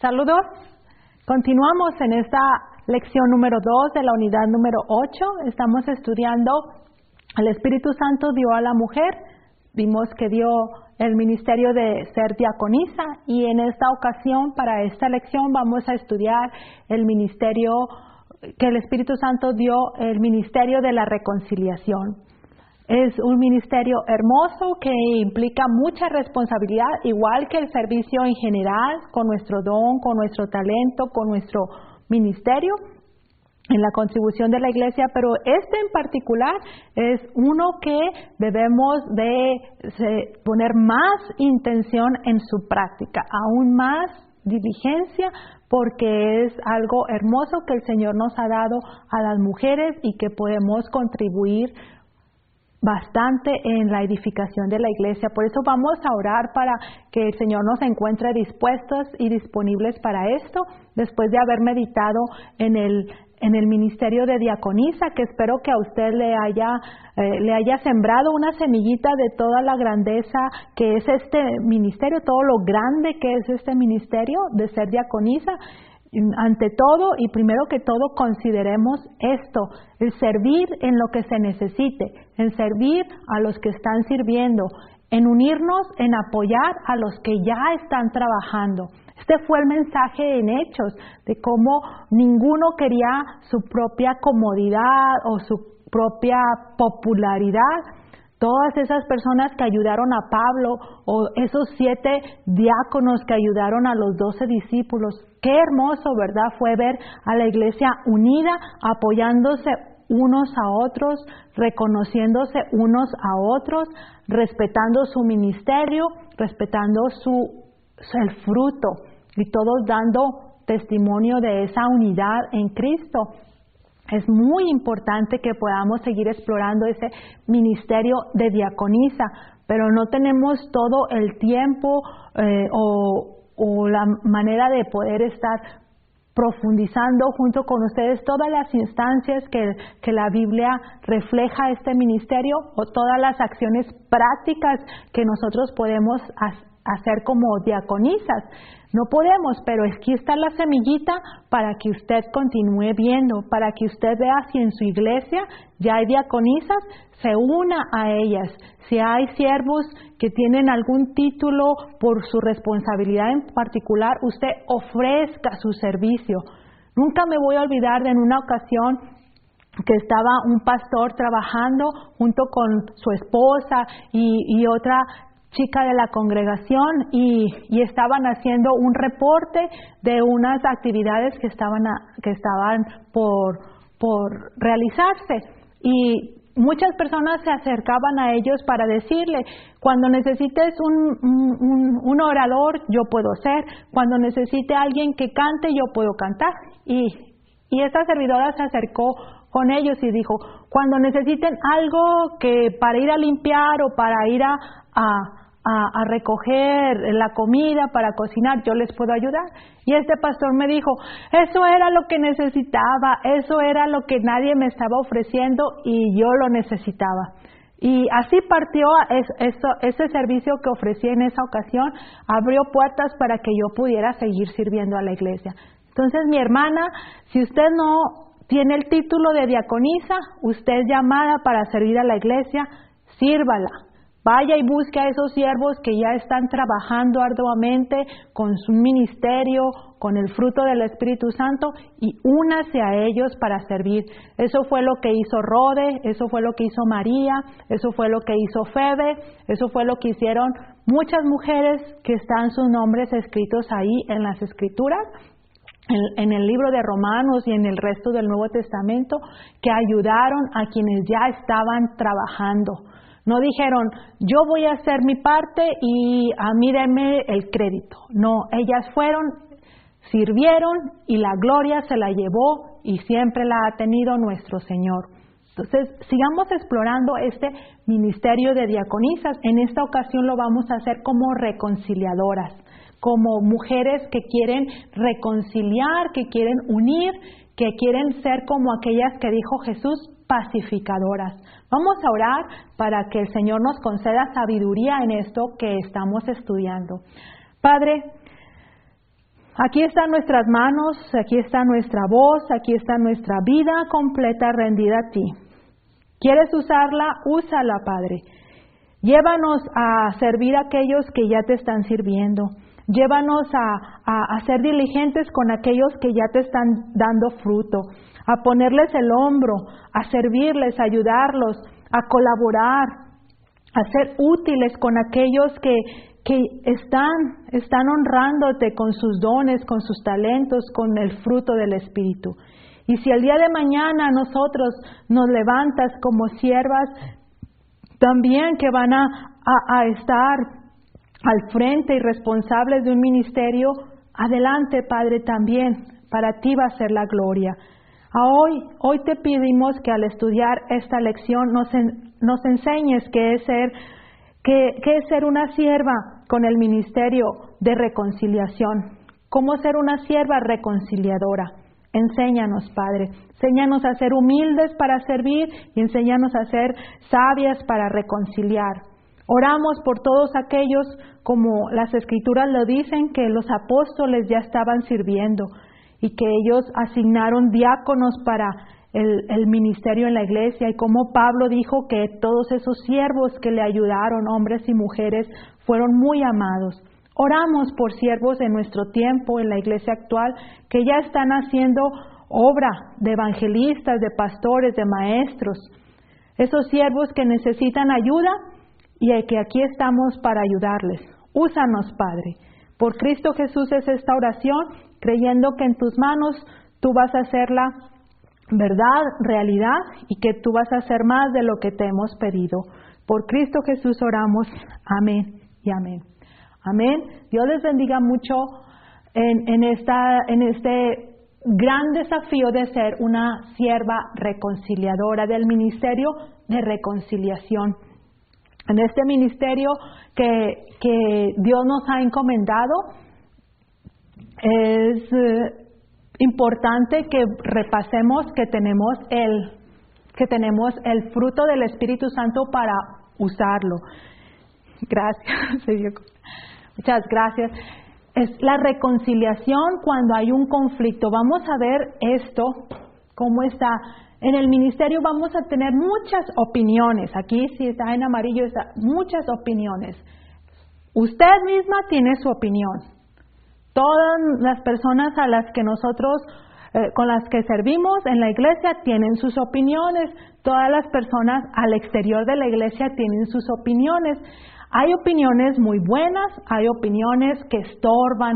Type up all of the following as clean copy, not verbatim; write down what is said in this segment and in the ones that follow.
Saludos. Continuamos en esta lección número 2 de la unidad número 8. Estamos estudiando el Espíritu Santo dio a la mujer. Vimos que dio el ministerio de ser diaconisa y en esta ocasión, para esta lección, vamos a estudiar el ministerio que el Espíritu Santo dio, el ministerio de la reconciliación. Es un ministerio hermoso que implica mucha responsabilidad, igual que el servicio en general, con nuestro don, con nuestro talento, con nuestro ministerio en la contribución de la iglesia, pero este en particular es uno que debemos de poner más intención en su práctica, aún más diligencia, porque es algo hermoso que el Señor nos ha dado a las mujeres y que podemos contribuir bastante en la edificación de la iglesia. Por eso vamos a orar para que el Señor nos encuentre dispuestos y disponibles para esto, después de haber meditado en el ministerio de diaconisa, que espero que a usted le haya sembrado una semillita de toda la grandeza que es este ministerio, todo lo grande que es este ministerio de ser diaconisa. Ante todo y primero que todo consideremos esto, el servir en lo que se necesite, en servir a los que están sirviendo, en unirnos, en apoyar a los que ya están trabajando. Este fue el mensaje en Hechos, de cómo ninguno quería su propia comodidad o su propia popularidad. Todas esas personas que ayudaron a Pablo, o esos 7 diáconos que ayudaron a los 12 discípulos, qué hermoso, ¿verdad? Fue ver a la iglesia unida, apoyándose unos a otros, reconociéndose unos a otros, respetando su ministerio, respetando el fruto, y todos dando testimonio de esa unidad en Cristo. Es muy importante que podamos seguir explorando ese ministerio de diaconisa, pero no tenemos todo el tiempo o la manera de poder estar profundizando junto con ustedes todas las instancias que la Biblia refleja este ministerio, o todas las acciones prácticas que nosotros podemos hacer como diaconisas. No podemos, pero aquí está la semillita para que usted continúe viendo, para que usted vea si en su iglesia ya hay diaconisas, se una a ellas. Si hay siervos que tienen algún título por su responsabilidad en particular, usted ofrezca su servicio. Nunca me voy a olvidar de en una ocasión que estaba un pastor trabajando junto con su esposa y otra chica de la congregación y estaban haciendo un reporte de unas actividades que estaban por realizarse, y muchas personas se acercaban a ellos para decirle: cuando necesites un orador, yo puedo ser; cuando necesite alguien que cante, yo puedo cantar. Y esta servidora se acercó con ellos y dijo: cuando necesiten algo que para ir a limpiar o para ir a recoger la comida, para cocinar, yo les puedo ayudar. Y este pastor me dijo: eso era lo que necesitaba, eso era lo que nadie me estaba ofreciendo y yo lo necesitaba. Y así partió ese servicio que ofrecí en esa ocasión, abrió puertas para que yo pudiera seguir sirviendo a la iglesia. Entonces, mi hermana, si usted no tiene el título de diaconisa, usted es llamada para servir a la iglesia, sírvala. Vaya y busque a esos siervos que ya están trabajando arduamente con su ministerio, con el fruto del Espíritu Santo, y únase a ellos para servir. Eso fue lo que hizo Rode, eso fue lo que hizo María, eso fue lo que hizo Febe, eso fue lo que hicieron muchas mujeres que están sus nombres escritos ahí en las Escrituras, en el libro de Romanos y en el resto del Nuevo Testamento, que ayudaron a quienes ya estaban trabajando. No dijeron: yo voy a hacer mi parte y a mí denme el crédito. No, ellas fueron, sirvieron, y la gloria se la llevó y siempre la ha tenido nuestro Señor. Entonces, sigamos explorando este ministerio de diaconisas. En esta ocasión lo vamos a hacer como reconciliadoras, como mujeres que quieren reconciliar, que quieren unir, que quieren ser como aquellas que dijo Jesús, pacificadoras. Vamos a orar para que el Señor nos conceda sabiduría en esto que estamos estudiando. Padre, Aquí están nuestras manos, aquí está nuestra voz, aquí está nuestra vida completa rendida a ti. ¿Quieres usarla? Úsala, Padre. Llévanos a servir a aquellos que ya te están sirviendo. Llévanos a ser diligentes con aquellos que ya te están dando fruto, a ponerles el hombro, a servirles, a ayudarlos, a colaborar, a ser útiles con aquellos que están honrándote con sus dones, con sus talentos, con el fruto del Espíritu. Y si el día de mañana nosotros nos levantas como siervas, también que van a estar al frente y responsables de un ministerio, adelante, Padre, también, para ti va a ser la gloria. Hoy te pedimos que al estudiar esta lección nos enseñes qué es ser una sierva con el ministerio de reconciliación, cómo ser una sierva reconciliadora. Enséñanos, Padre, enséñanos a ser humildes para servir y enséñanos a ser sabias para reconciliar. Oramos por todos aquellos, como las Escrituras lo dicen, que los apóstoles ya estaban sirviendo y que ellos asignaron diáconos para el ministerio en la iglesia, y como Pablo dijo que todos esos siervos que le ayudaron, hombres y mujeres, fueron muy amados. Oramos por siervos en nuestro tiempo, en la iglesia actual, que ya están haciendo obra de evangelistas, de pastores, de maestros. Esos siervos que necesitan ayuda y que aquí estamos para ayudarles. Úsanos, Padre. Por Cristo Jesús es esta oración, creyendo que en tus manos tú vas a hacerla verdad, realidad, y que tú vas a hacer más de lo que te hemos pedido. Por Cristo Jesús oramos. Amén y amén. Amén. Dios les bendiga mucho en este gran desafío de ser una sierva reconciliadora del ministerio de reconciliación. En este ministerio que Dios nos ha encomendado, es importante que repasemos que tenemos el fruto del Espíritu Santo para usarlo. Gracias, Señor. Muchas gracias. Es la reconciliación cuando hay un conflicto. Vamos a ver esto, cómo está. En el ministerio vamos a tener muchas opiniones. Aquí, si está en amarillo, está muchas opiniones. Usted misma tiene su opinión. Todas las personas a las que nosotros, con las que servimos en la iglesia, tienen sus opiniones. Todas las personas al exterior de la iglesia tienen sus opiniones. Hay opiniones muy buenas, hay opiniones que estorban,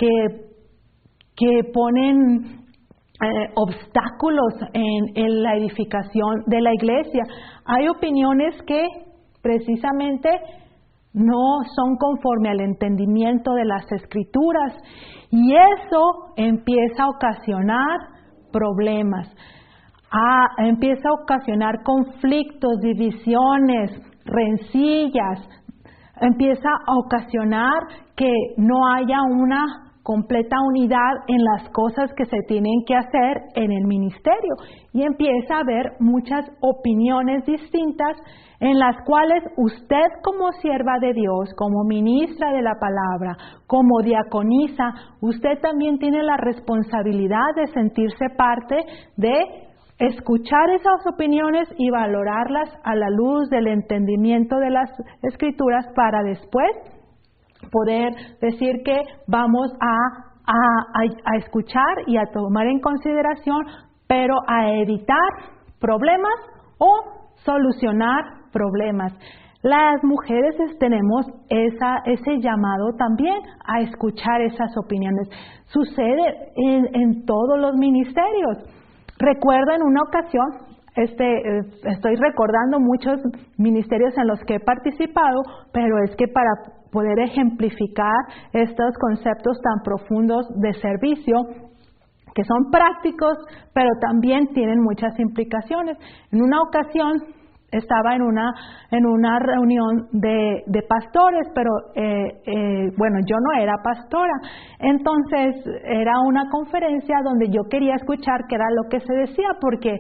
que ponen obstáculos en la edificación de la iglesia. Hay opiniones que precisamente no son conforme al entendimiento de las Escrituras, y eso empieza a ocasionar problemas, empieza a ocasionar conflictos, divisiones, rencillas, empieza a ocasionar que no haya una completa unidad en las cosas que se tienen que hacer en el ministerio, y empieza a haber muchas opiniones distintas en las cuales usted, como sierva de Dios, como ministra de la palabra, como diaconisa, usted también tiene la responsabilidad de sentirse parte de escuchar esas opiniones y valorarlas a la luz del entendimiento de las Escrituras, para después poder decir que vamos a escuchar y a tomar en consideración, pero a evitar problemas o solucionar problemas. Las mujeres tenemos ese llamado también a escuchar esas opiniones. Sucede en todos los ministerios. Recuerdo en una ocasión, estoy recordando muchos ministerios en los que he participado, pero es que para poder ejemplificar estos conceptos tan profundos de servicio, que son prácticos, pero también tienen muchas implicaciones. En una ocasión estaba en una reunión de pastores, pero bueno, yo no era pastora. Entonces era una conferencia donde yo quería escuchar qué era lo que se decía, porque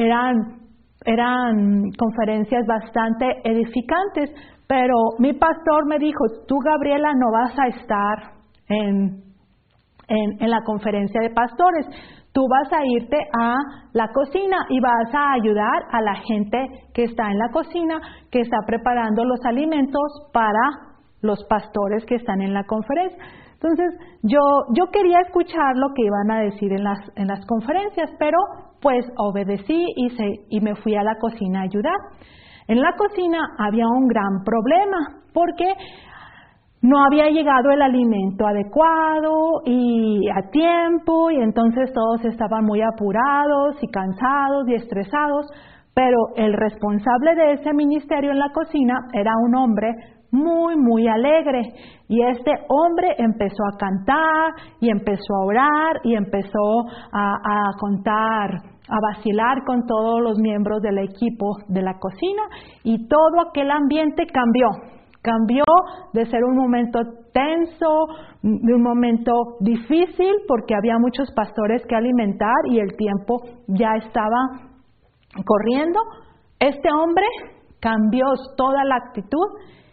eran conferencias bastante edificantes, pero mi pastor me dijo: tú, Gabriela, no vas a estar en en la conferencia de pastores. Tú vas a irte a la cocina y vas a ayudar a la gente que está en la cocina, que está preparando los alimentos para los pastores que están en la conferencia. Entonces, yo quería escuchar lo que iban a decir en las conferencias, pero pues obedecí y me fui a la cocina a ayudar. En la cocina había un gran problema, porque no había llegado el alimento adecuado y a tiempo, y entonces todos estaban muy apurados y cansados y estresados, pero el responsable de ese ministerio en la cocina era un hombre muy, muy alegre, y este hombre empezó a cantar y empezó a orar y empezó a contar, a vacilar con todos los miembros del equipo de la cocina, y todo aquel ambiente cambió de ser un momento tenso, de un momento difícil, porque había muchos pastores que alimentar y el tiempo ya estaba corriendo. Este hombre cambió toda la actitud,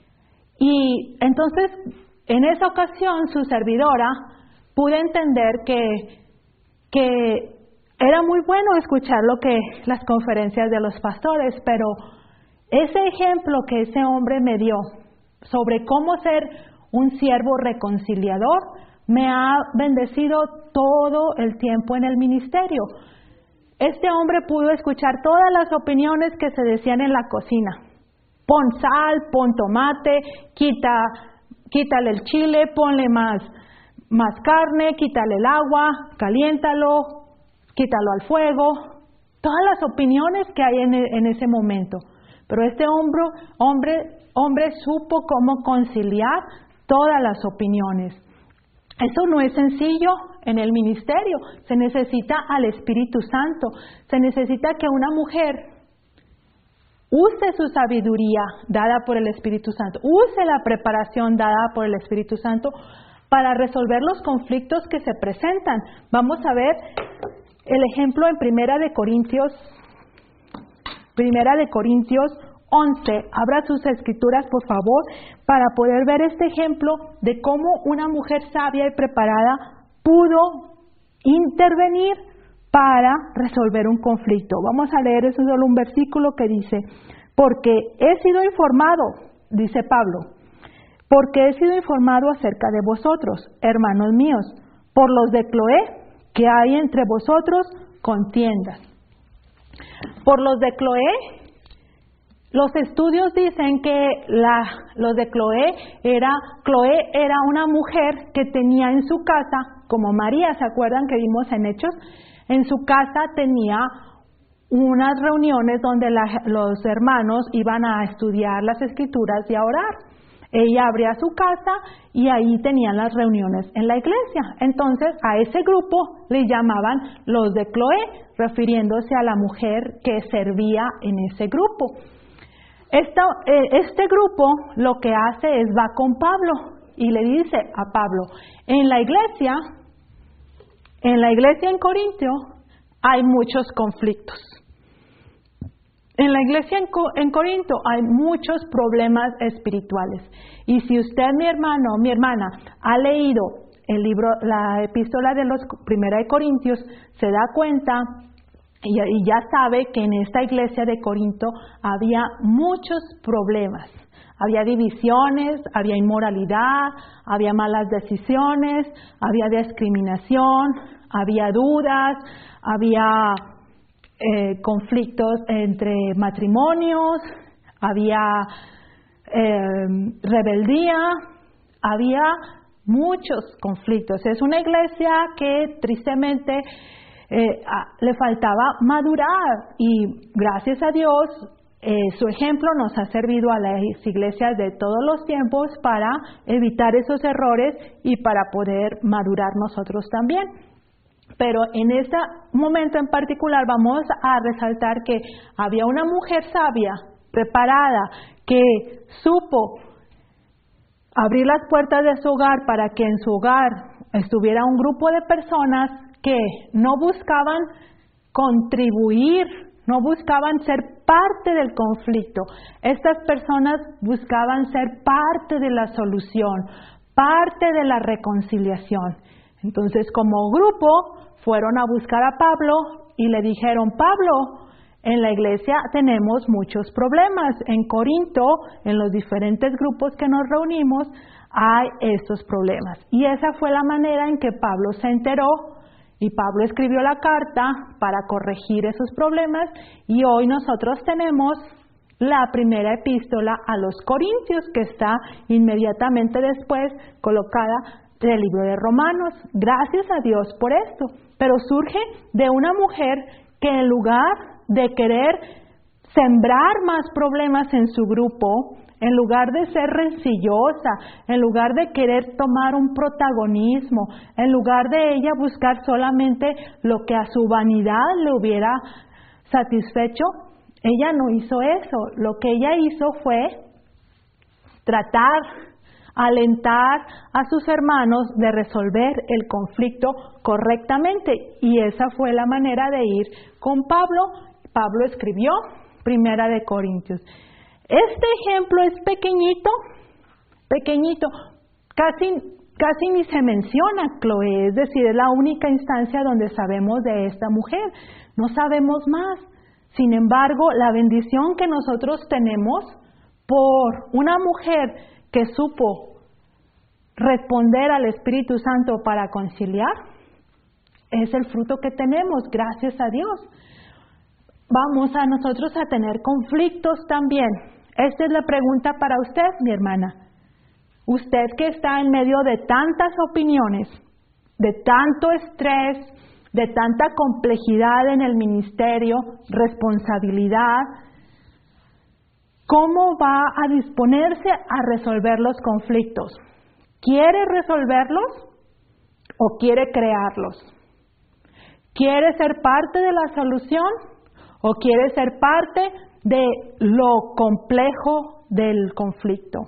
y entonces en esa ocasión su servidora pude entender que era muy bueno escuchar las conferencias de los pastores, pero ese ejemplo que ese hombre me dio sobre cómo ser un siervo reconciliador me ha bendecido todo el tiempo en el ministerio. Este hombre pudo escuchar todas las opiniones que se decían en la cocina. Pon sal, pon tomate, quítale el chile, ponle más carne, quítale el agua, caliéntalo, quítalo al fuego. Todas las opiniones que hay en ese momento. Pero este hombre supo cómo conciliar todas las opiniones. Eso no es sencillo en el ministerio. Se necesita al Espíritu Santo. Se necesita que una mujer use su sabiduría dada por el Espíritu Santo, use la preparación dada por el Espíritu Santo para resolver los conflictos que se presentan. Vamos a ver el ejemplo en Primera de Corintios 11. Abra sus escrituras, por favor, para poder ver este ejemplo de cómo una mujer sabia y preparada pudo intervenir para resolver un conflicto. Vamos a leer eso, solo un versículo que dice: porque he sido informado, dice Pablo, porque he sido informado acerca de vosotros, hermanos míos, por los de Cloé, que hay entre vosotros contiendas. Por los de Cloé, los estudios dicen que los de Cloé era una mujer que tenía en su casa, como María, ¿se acuerdan que vimos en Hechos? En su casa tenía unas reuniones donde los hermanos iban a estudiar las escrituras y a orar. Ella abría su casa y ahí tenían las reuniones en la iglesia. Entonces a ese grupo le llamaban los de Cloé, refiriéndose a la mujer que servía en ese grupo. Este grupo lo que hace es va con Pablo y le dice a Pablo: en la iglesia en Corintio hay muchos conflictos. En la iglesia en Corinto hay muchos problemas espirituales. Y si usted, mi hermano, mi hermana, ha leído el libro, la epístola de los Primera de Corintios, se da cuenta y ya sabe que en esta iglesia de Corinto había muchos problemas. Había divisiones, había inmoralidad, había malas decisiones, había discriminación, había dudas, había conflictos entre matrimonios, había rebeldía, había muchos conflictos. Es una iglesia que tristemente le faltaba madurar, y gracias a Dios su ejemplo nos ha servido a las iglesias de todos los tiempos para evitar esos errores y para poder madurar nosotros también. Pero en este momento en particular vamos a resaltar que había una mujer sabia, preparada, que supo abrir las puertas de su hogar para que en su hogar estuviera un grupo de personas que no buscaban contribuir, no buscaban ser parte del conflicto. Estas personas buscaban ser parte de la solución, parte de la reconciliación. Entonces, como grupo, fueron a buscar a Pablo y le dijeron: Pablo, en la iglesia tenemos muchos problemas. En Corinto, en los diferentes grupos que nos reunimos, hay estos problemas. Y esa fue la manera en que Pablo se enteró, y Pablo escribió la carta para corregir esos problemas, y hoy nosotros tenemos la primera epístola a los Corintios, que está inmediatamente después colocada del libro de Romanos. Gracias a Dios por esto. Pero surge de una mujer que, en lugar de querer sembrar más problemas en su grupo, en lugar de ser rencillosa, en lugar de querer tomar un protagonismo, en lugar de ella buscar solamente lo que a su vanidad le hubiera satisfecho, ella no hizo eso. Lo que ella hizo fue tratar, alentar a sus hermanos de resolver el conflicto correctamente. Y esa fue la manera de ir con Pablo. Pablo escribió Primera de Corintios. Este ejemplo es pequeñito, casi ni se menciona Chloe, es decir, es la única instancia donde sabemos de esta mujer, no sabemos más. Sin embargo, la bendición que nosotros tenemos por una mujer que supo responder al Espíritu Santo para conciliar, es el fruto que tenemos, gracias a Dios. Vamos a nosotros a tener conflictos también. Esta es la pregunta para usted, mi hermana. Usted que está en medio de tantas opiniones, de tanto estrés, de tanta complejidad en el ministerio, responsabilidad, ¿cómo va a disponerse a resolver los conflictos? ¿Quiere resolverlos o quiere crearlos? ¿Quiere ser parte de la solución o quiere ser parte de lo complejo del conflicto?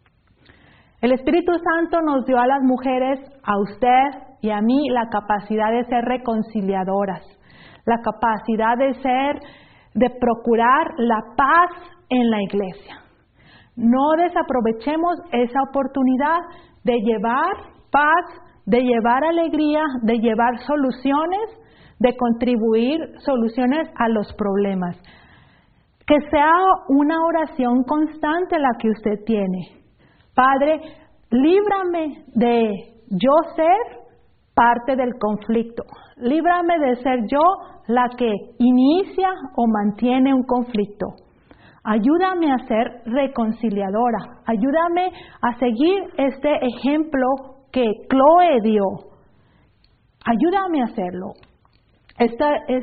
El Espíritu Santo nos dio a las mujeres, a usted y a mí, la capacidad de ser reconciliadoras, la capacidad de procurar la paz en la iglesia. No desaprovechemos esa oportunidad de llevar paz, de llevar alegría, de llevar soluciones, de contribuir soluciones a los problemas. Que sea una oración constante la que usted tiene. Padre, líbrame de yo ser parte del conflicto. Líbrame de ser yo la que inicia o mantiene un conflicto. Ayúdame a ser reconciliadora. Ayúdame a seguir este ejemplo que Chloe dio. Ayúdame a hacerlo. Esta es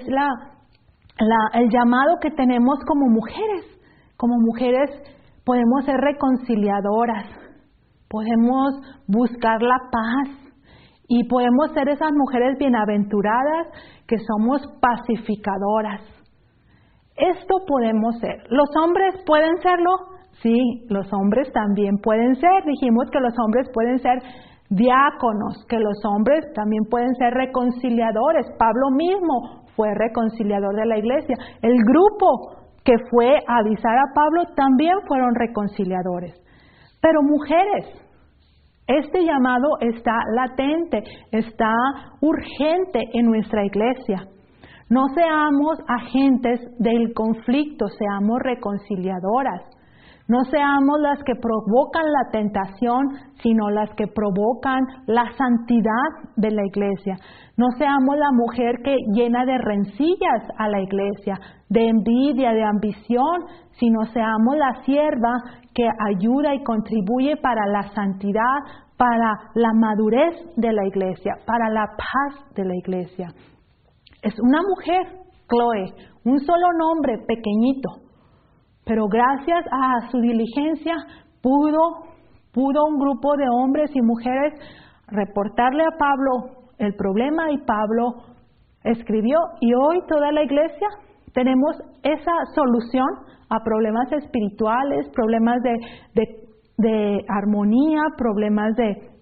el llamado que tenemos como mujeres. Como mujeres podemos ser reconciliadoras, podemos buscar la paz y podemos ser esas mujeres bienaventuradas que somos pacificadoras. Esto podemos ser. ¿Los hombres pueden serlo? Sí, los hombres también pueden ser. Dijimos que los hombres pueden ser diáconos, que los hombres también pueden ser reconciliadores. Pablo mismo fue reconciliador de la iglesia. El grupo que fue a avisar a Pablo también fueron reconciliadores. Pero mujeres, este llamado está latente, está urgente en nuestra iglesia. No seamos agentes del conflicto, seamos reconciliadoras. No seamos las que provocan la tentación, sino las que provocan la santidad de la iglesia. No seamos la mujer que llena de rencillas a la iglesia, de envidia, de ambición, sino seamos la sierva que ayuda y contribuye para la santidad, para la madurez de la iglesia, para la paz de la iglesia. Es una mujer, Chloe, un solo nombre pequeñito, pero gracias a su diligencia pudo un grupo de hombres y mujeres reportarle a Pablo el problema y Pablo escribió, y hoy toda la iglesia tenemos esa solución a problemas espirituales, problemas de armonía, problemas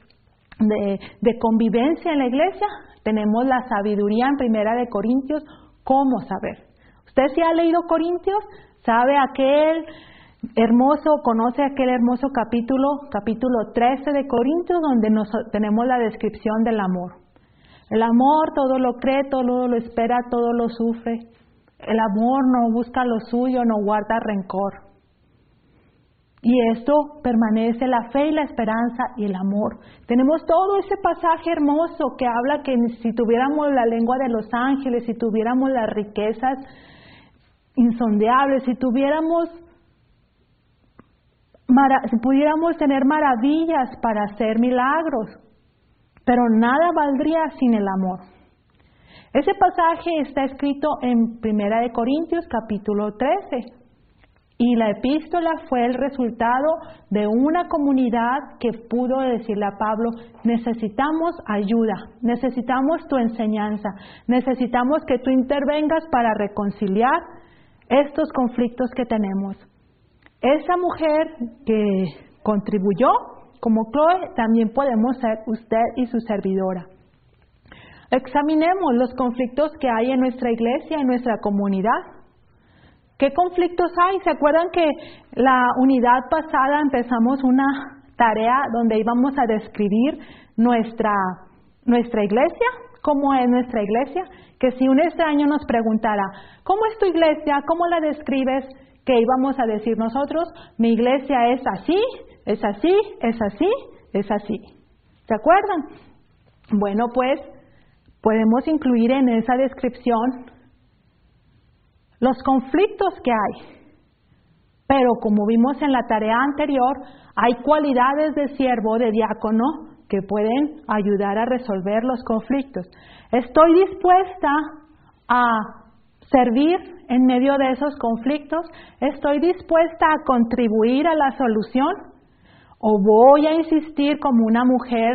de convivencia en la iglesia. Tenemos la sabiduría en Primera de Corintios. ¿Cómo saber? Usted si ha leído Corintios, sabe conoce aquel hermoso capítulo 13 de Corintios, donde tenemos la descripción del amor. El amor todo lo cree, todo lo espera, todo lo sufre. El amor no busca lo suyo, no guarda rencor. Y esto permanece la fe y la esperanza y el amor. Tenemos todo ese pasaje hermoso que habla que si tuviéramos la lengua de los ángeles, si tuviéramos las riquezas insondeables, si pudiéramos tener maravillas para hacer milagros, pero nada valdría sin el amor. Ese pasaje está escrito en 1 Corintios capítulo 13. Y la epístola fue el resultado de una comunidad que pudo decirle a Pablo, necesitamos ayuda, necesitamos tu enseñanza, necesitamos que tú intervengas para reconciliar estos conflictos que tenemos. Esa mujer que contribuyó, como Chloe, también podemos ser usted y su servidora. Examinemos los conflictos que hay en nuestra iglesia, en nuestra comunidad. ¿Qué conflictos hay? ¿Se acuerdan que la unidad pasada empezamos una tarea donde íbamos a describir nuestra iglesia? ¿Cómo es nuestra iglesia? Que si un extraño nos preguntara, ¿cómo es tu iglesia? ¿Cómo la describes? ¿Qué íbamos a decir nosotros? Mi iglesia es así, es así, es así, es así. ¿Se acuerdan? Bueno, pues podemos incluir en esa descripción los conflictos que hay. Pero como vimos en la tarea anterior, hay cualidades de siervo, de diácono, que pueden ayudar a resolver los conflictos. ¿Estoy dispuesta a servir en medio de esos conflictos? ¿Estoy dispuesta a contribuir a la solución? ¿O voy a insistir como una mujer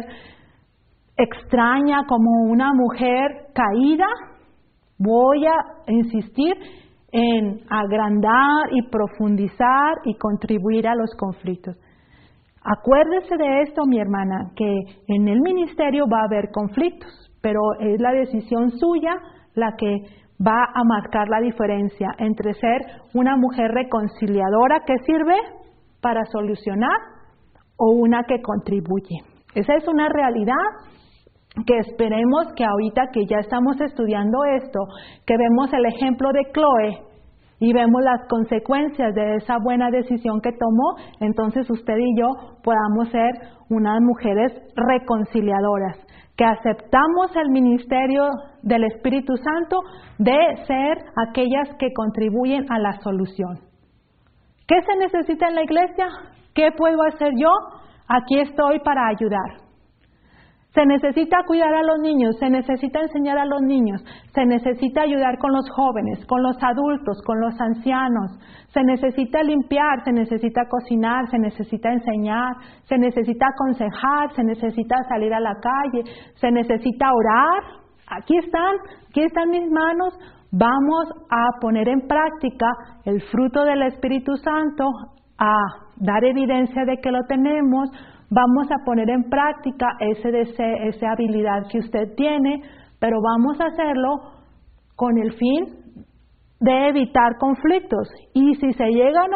extraña, como una mujer caída? Voy a insistir en agrandar y profundizar y contribuir a los conflictos. Acuérdese de esto, mi hermana, que en el ministerio va a haber conflictos, pero es la decisión suya la que va a marcar la diferencia entre ser una mujer reconciliadora que sirve para solucionar o una que contribuye. Esa es una realidad que esperemos que ahorita que ya estamos estudiando esto, que vemos el ejemplo de Chloe y vemos las consecuencias de esa buena decisión que tomó, entonces usted y yo podamos ser unas mujeres reconciliadoras, que aceptamos el ministerio del Espíritu Santo de ser aquellas que contribuyen a la solución. ¿Qué se necesita en la iglesia? ¿Qué puedo hacer yo? Aquí estoy para ayudar. Se necesita cuidar a los niños, se necesita enseñar a los niños, se necesita ayudar con los jóvenes, con los adultos, con los ancianos, se necesita limpiar, se necesita cocinar, se necesita enseñar, se necesita aconsejar, se necesita salir a la calle, se necesita orar. Aquí están mis manos. Vamos a poner en práctica el fruto del Espíritu Santo, a dar evidencia de que lo tenemos. Vamos a poner en práctica esa habilidad que usted tiene, pero vamos a hacerlo con el fin de evitar conflictos. Y si se llegan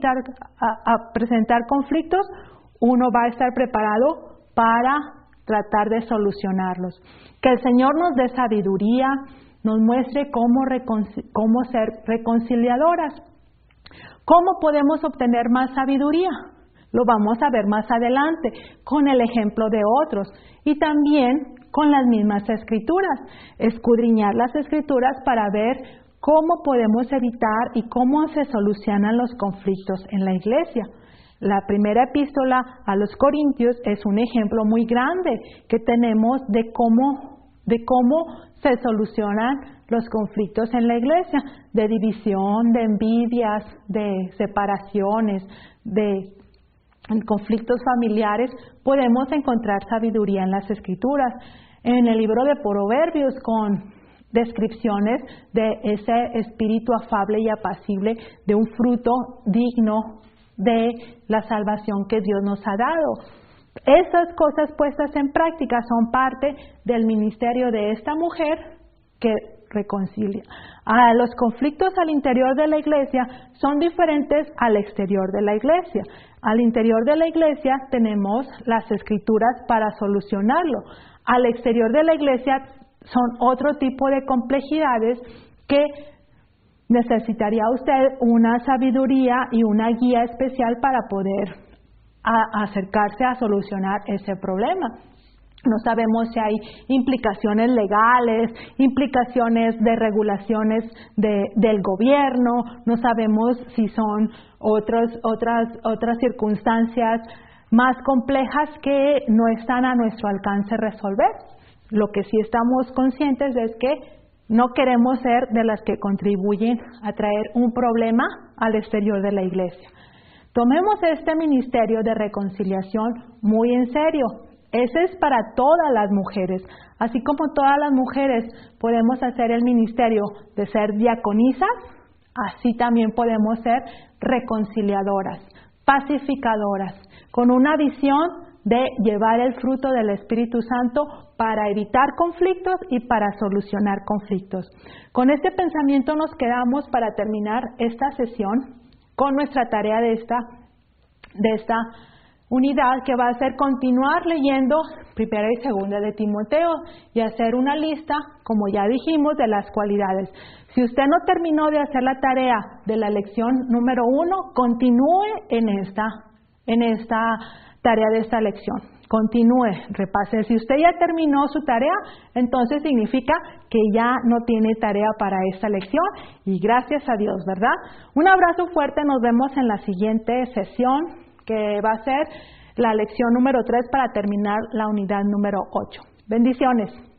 a presentar conflictos, uno va a estar preparado para tratar de solucionarlos. Que el Señor nos dé sabiduría, nos muestre cómo ser reconciliadoras. ¿Cómo podemos obtener más sabiduría? Lo vamos a ver más adelante con el ejemplo de otros y también con las mismas escrituras. Escudriñar las escrituras para ver cómo podemos evitar y cómo se solucionan los conflictos en la iglesia. La primera epístola a los Corintios es un ejemplo muy grande que tenemos de cómo se solucionan los conflictos en la iglesia, de división, de envidias, de separaciones, de conflictos familiares. Podemos encontrar sabiduría en las Escrituras. En el libro de Proverbios, con descripciones de ese espíritu afable y apacible, de un fruto digno de la salvación que Dios nos ha dado. Esas cosas puestas en práctica son parte del ministerio de esta mujer que reconcilia. Los conflictos al interior de la iglesia son diferentes al exterior de la iglesia. Al interior de la iglesia tenemos las escrituras para solucionarlo. Al exterior de la iglesia son otro tipo de complejidades que necesitaría usted una sabiduría y una guía especial para poder acercarse a solucionar ese problema. No sabemos si hay implicaciones legales, implicaciones de regulaciones del gobierno, no sabemos si son otras circunstancias más complejas que no están a nuestro alcance resolver. Lo que sí estamos conscientes es que no queremos ser de las que contribuyen a traer un problema al exterior de la iglesia. Tomemos este ministerio de reconciliación muy en serio. Ese es para todas las mujeres. Así como todas las mujeres podemos hacer el ministerio de ser diaconisas, así también podemos ser reconciliadoras, pacificadoras, con una visión de llevar el fruto del Espíritu Santo para evitar conflictos y para solucionar conflictos. Con este pensamiento nos quedamos para terminar esta sesión con nuestra tarea de esta unidad, que va a ser continuar leyendo Primera y Segunda de Timoteo y hacer una lista, como ya dijimos, de las cualidades. Si usted no terminó de hacer la tarea de la lección número 1, continúe en esta tarea de esta lección. Continúe, repase. Si usted ya terminó su tarea, entonces significa que ya no tiene tarea para esta lección, y gracias a Dios, ¿verdad? Un abrazo fuerte, nos vemos en la siguiente sesión, que va a ser la lección número 3 para terminar la unidad número 8. Bendiciones.